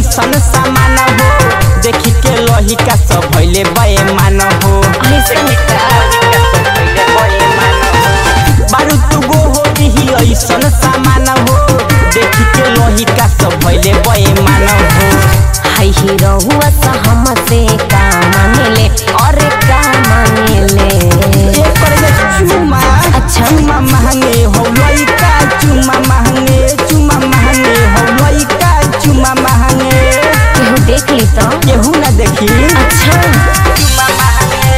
ऐसन सामान हो देखी के लोही का सब भइले बेईमान हो बारू तू गो हो रही ऐसन सामान हो देखी के लोही का सब भइले बेईमान हो हाय हीरो हुआ सा हमसे का मांगेले और का मांगेले एक करे चुमा चुमा महंगे हो लइका चुमा महंगे हो लइका चुमा महंगे केहू देख ली तो केहू ना देखी अच्छा चुमा महंगे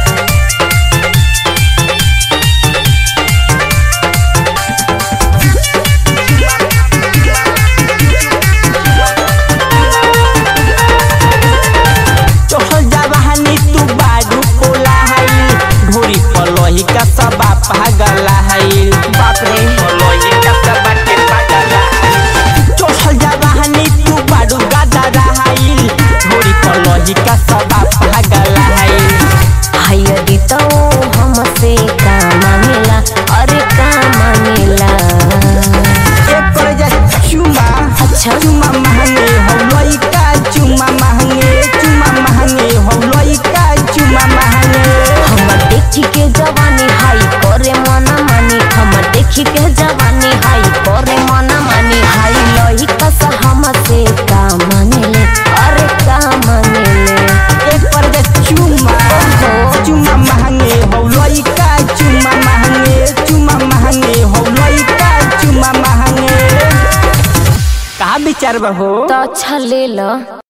का सबा पागल है बाप रे लोही का सबा के पागल है चोहल जवानी तू बाडू गादा रहाइल घोड़ी पर लोही का सबा पागल है हाय यदि तो हमसे का मांगेला अरे का मांगेला एक कर जा चुमा अच्छा चुमा महंगे हो लइका चुमा महंगे हो लइका चुमा महंगे हम देखी के जवानी हाई करे मना मानी हम देखी के जवानी हाई करे मना मानी हाई लोही का सा हमसे का मांगेले अरे का मांगेले एक पर जा चुमा महंगे हो लइका चुमा महंगे हो लइका चुमा महंगे कहाँ विचार बा हो तो अच्छा ले लो।